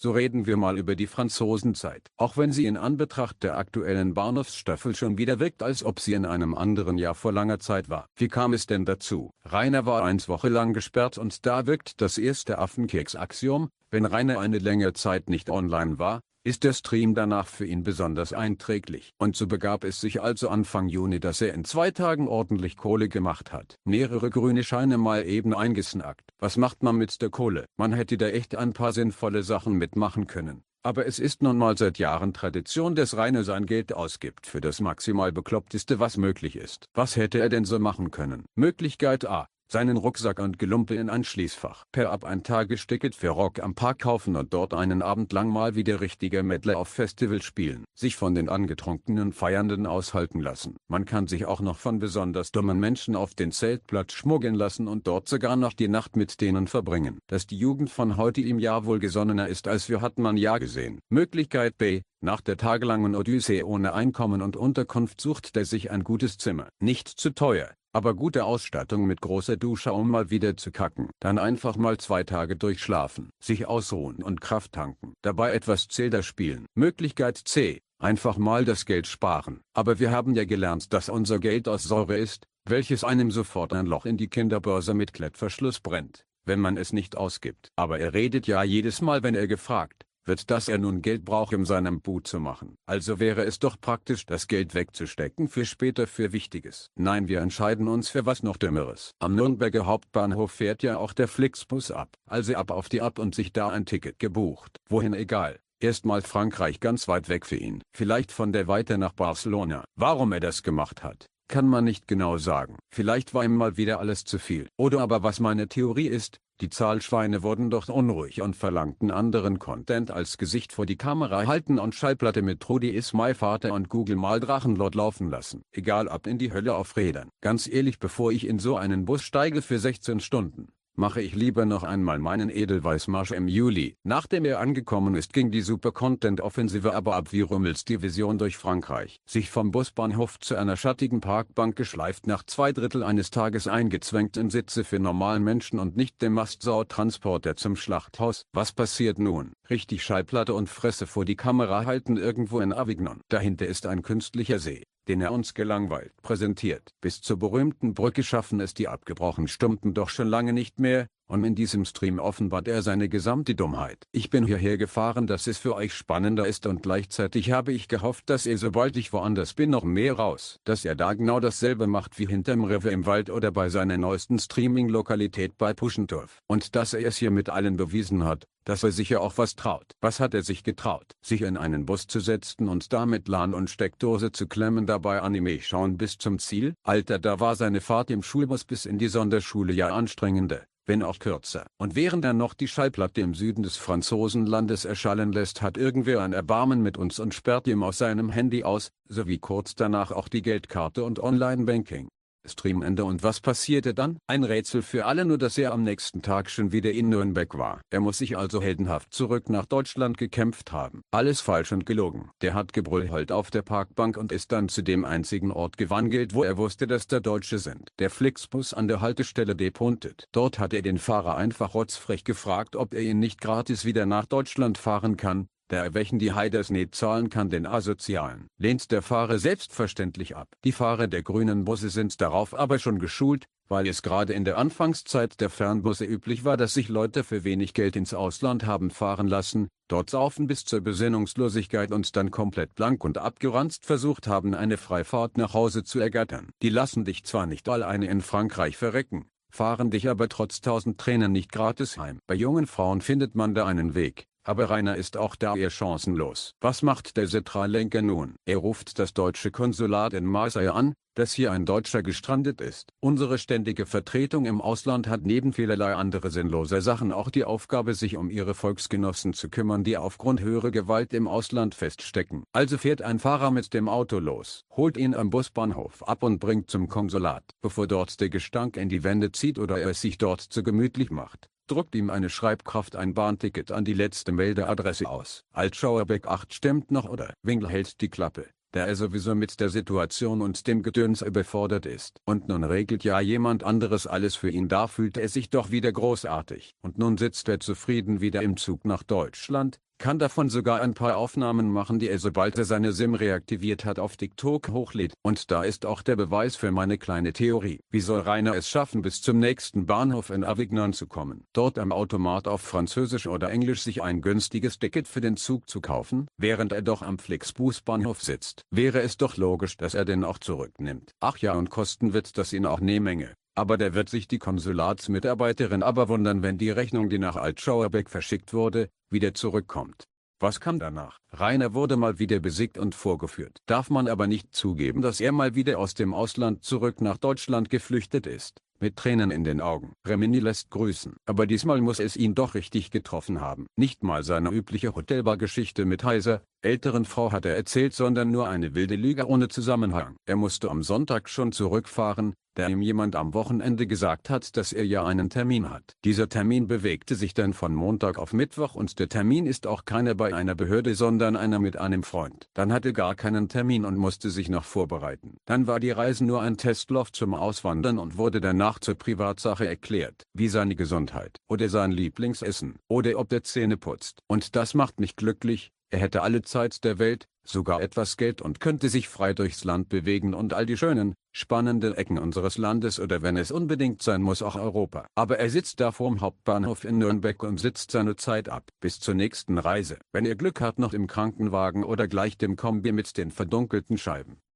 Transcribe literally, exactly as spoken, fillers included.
So reden wir mal über die Franzosenzeit. Auch wenn sie in Anbetracht der aktuellen Bahnhofsstaffel schon wieder wirkt, als ob sie in einem anderen Jahr vor langer Zeit war. Wie kam es denn dazu? Rainer war eins Woche lang gesperrt und da wirkt das erste Affenkeks-Axiom: Wenn Rainer eine längere Zeit nicht online war, ist der Stream danach für ihn besonders einträglich. Und so begab es sich also Anfang Juni, dass er in zwei Tagen ordentlich Kohle gemacht hat. Mehrere grüne Scheine mal eben eingesnackt. Was macht man mit der Kohle? Man hätte da echt ein paar sinnvolle Sachen mitmachen können. Aber es ist nun mal seit Jahren Tradition, dass Rainer sein Geld ausgibt für das maximal Bekloppteste, was möglich ist. Was hätte er denn so machen können? Möglichkeit A: Seinen Rucksack und Gelumpe in ein Schließfach. Per App ein Tagesticket für Rock am Park kaufen und dort einen Abend lang mal wie der richtige Mettler auf Festival spielen. Sich von den angetrunkenen Feiernden aushalten lassen. Man kann sich auch noch von besonders dummen Menschen auf den Zeltplatz schmuggeln lassen und dort sogar noch die Nacht mit denen verbringen. Dass die Jugend von heute im Jahr wohl gesonnener ist als wir, hat man ja gesehen. Möglichkeit B: Nach der tagelangen Odyssee ohne Einkommen und Unterkunft sucht er sich ein gutes Zimmer. Nicht zu teuer, aber gute Ausstattung mit großer Dusche, um mal wieder zu kacken. Dann einfach mal zwei Tage durchschlafen, sich ausruhen und Kraft tanken. Dabei etwas Zelda spielen. Möglichkeit C: Einfach mal das Geld sparen. Aber wir haben ja gelernt, dass unser Geld aus Säure ist, welches einem sofort ein Loch in die Kinderbörse mit Klettverschluss brennt, wenn man es nicht ausgibt. Aber er redet ja jedes Mal, wenn er gefragt wird, dass er nun Geld braucht, um seinem Boot zu machen. Also wäre es doch praktisch, das Geld wegzustecken für später, für Wichtiges. Nein, wir entscheiden uns für was noch Dümmeres. Am Nürnberger Hauptbahnhof fährt ja auch der Flixbus ab. Also ab auf die App und sich da ein Ticket gebucht. Wohin? Egal. Erstmal Frankreich, ganz weit weg für ihn. Vielleicht von der weiter nach Barcelona. Warum er das gemacht hat, kann man nicht genau sagen. Vielleicht war ihm mal wieder alles zu viel. Oder aber, was meine Theorie ist, die Zahlschweine wurden doch unruhig und verlangten anderen Content als Gesicht vor die Kamera halten und Schallplatte mit Trudi is my Vater und Google mal Drachenlord laufen lassen. Egal, ab in die Hölle auf Rädern. Ganz ehrlich, bevor ich in so einen Bus steige für sechzehn Stunden, mache ich lieber noch einmal meinen Edelweißmarsch im Juli. Nachdem er angekommen ist, ging die Super-Content-Offensive aber ab wie Rümmels Division durch Frankreich. Sich vom Busbahnhof zu einer schattigen Parkbank geschleift, nach zwei Drittel eines Tages eingezwängt in Sitze für normalen Menschen und nicht dem Mastsau-Transporter zum Schlachthaus. Was passiert nun? Richtig Schallplatte und Fresse vor die Kamera halten irgendwo in Avignon. Dahinter ist ein künstlicher See, den er uns gelangweilt präsentiert. Bis zur berühmten Brücke schaffen es die abgebrochenen Stunden doch schon lange nicht mehr, und in diesem Stream offenbart er seine gesamte Dummheit. Ich bin hierher gefahren, dass es für euch spannender ist, und gleichzeitig habe ich gehofft, dass er, sobald ich woanders bin, noch mehr raus. Dass er da genau dasselbe macht wie hinterm Rewe im Wald oder bei seiner neuesten Streaming-Lokalität bei Puschendorf. Und dass er es hier mit allen bewiesen hat, dass er sich ja auch was traut. Was hat er sich getraut? Sich in einen Bus zu setzen und damit LAN und Steckdose zu klemmen, dabei Anime schauen bis zum Ziel? Alter, da war seine Fahrt im Schulbus bis in die Sonderschule ja anstrengender, wenn auch kürzer. Und während er noch die Schallplatte im Süden des Franzosenlandes erschallen lässt, hat irgendwer ein Erbarmen mit uns und sperrt ihm aus seinem Handy aus, sowie kurz danach auch die Geldkarte und Online-Banking. Streamende. Und was passierte dann? Ein Rätsel für alle, nur dass er am nächsten Tag schon wieder in Nürnberg war. Er muss sich also heldenhaft zurück nach Deutschland gekämpft haben. Alles falsch und gelogen. Der hat gebrüllt auf der Parkbank und ist dann zu dem einzigen Ort gewandelt, wo er wusste, dass da Deutsche sind. Der Flixbus an der Haltestelle depontet. Dort hat er den Fahrer einfach rotzfrech gefragt, ob er ihn nicht gratis wieder nach Deutschland fahren kann, da er welchen die Heiders nicht zahlen kann, den Asozialen. Lehnt der Fahrer selbstverständlich ab. Die Fahrer der grünen Busse sind darauf aber schon geschult, weil es gerade in der Anfangszeit der Fernbusse üblich war, dass sich Leute für wenig Geld ins Ausland haben fahren lassen, dort saufen bis zur Besinnungslosigkeit und dann komplett blank und abgeranzt versucht haben, eine Freifahrt nach Hause zu ergattern. Die lassen dich zwar nicht alleine in Frankreich verrecken, fahren dich aber trotz tausend Tränen nicht gratis heim. Bei jungen Frauen findet man da einen Weg. Aber Rainer ist auch da eher chancenlos. Was macht der Centrallenker nun? Er ruft das deutsche Konsulat in Marseille an, dass hier ein Deutscher gestrandet ist. Unsere ständige Vertretung im Ausland hat neben vielerlei andere sinnloser Sachen auch die Aufgabe, sich um ihre Volksgenossen zu kümmern, die aufgrund höherer Gewalt im Ausland feststecken. Also fährt ein Fahrer mit dem Auto los, holt ihn am Busbahnhof ab und bringt zum Konsulat. Bevor dort der Gestank in die Wände zieht oder er es sich dort zu gemütlich macht, druckt ihm eine Schreibkraft ein Bahnticket an die letzte Meldeadresse aus. Altschauerbeck acht stimmt noch oder? Winkler hält die Klappe, da er sowieso mit der Situation und dem Gedöns überfordert ist. Und nun regelt ja jemand anderes alles für ihn, da fühlt er sich doch wieder großartig. Und nun sitzt er zufrieden wieder im Zug nach Deutschland, kann davon sogar ein paar Aufnahmen machen, die er, sobald er seine SIM reaktiviert hat, auf TikTok hochlädt. Und da ist auch der Beweis für meine kleine Theorie. Wie soll Rainer es schaffen, bis zum nächsten Bahnhof in Avignon zu kommen, dort am Automat auf Französisch oder Englisch sich ein günstiges Ticket für den Zug zu kaufen, während er doch am Flixbus-Bahnhof sitzt? Wäre es doch logisch, dass er den auch zurücknimmt. Ach ja, und kosten wird das ihn auch ne Menge. Aber da wird sich die Konsulatsmitarbeiterin aber wundern, wenn die Rechnung, die nach Altschauerbeck verschickt wurde, wieder zurückkommt. Was kam danach? Rainer wurde mal wieder besiegt und vorgeführt. Darf man aber nicht zugeben, dass er mal wieder aus dem Ausland zurück nach Deutschland geflüchtet ist. Mit Tränen in den Augen. Remini lässt grüßen. Aber diesmal muss es ihn doch richtig getroffen haben. Nicht mal seine übliche Hotelbar-Geschichte mit heiser, älteren Frau hat er erzählt, sondern nur eine wilde Lüge ohne Zusammenhang. Er musste am Sonntag schon zurückfahren, da ihm jemand am Wochenende gesagt hat, dass er ja einen Termin hat. Dieser Termin bewegte sich dann von Montag auf Mittwoch und der Termin ist auch keiner bei einer Behörde, sondern einer mit einem Freund. Dann hatte er gar keinen Termin und musste sich noch vorbereiten. Dann war die Reise nur ein Testlauf zum Auswandern und wurde danach zur Privatsache erklärt, wie seine Gesundheit oder sein Lieblingsessen oder ob er Zähne putzt. Und das macht mich glücklich. Er hätte alle Zeit der Welt, sogar etwas Geld und könnte sich frei durchs Land bewegen und all die schönen, spannenden Ecken unseres Landes oder wenn es unbedingt sein muss auch Europa. Aber er sitzt da vorm Hauptbahnhof in Nürnberg und sitzt seine Zeit ab, bis zur nächsten Reise. Wenn er Glück hat, noch im Krankenwagen oder gleich dem Kombi mit den verdunkelten Scheiben.